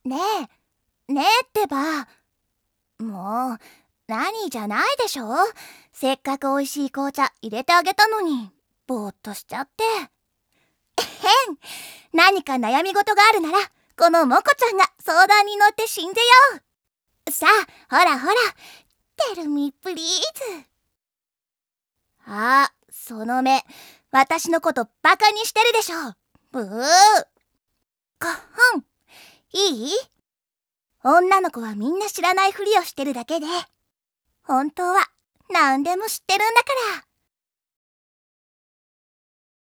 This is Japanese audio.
ねってば。もう、何じゃないでしょ。せっかく美味しい紅茶入れてあげたのに、ぼーっとしちゃって。何か悩み事があるなら、このモコちゃんが相談に乗って死んでよう。さあ、ほらほら、テルミプリーズ。あ、その目、私のことバカにしてるでしょ。ブー。ほん。いい？女の子はみんな知らないふりをしてるだけで、本当は何でも知ってるんだから。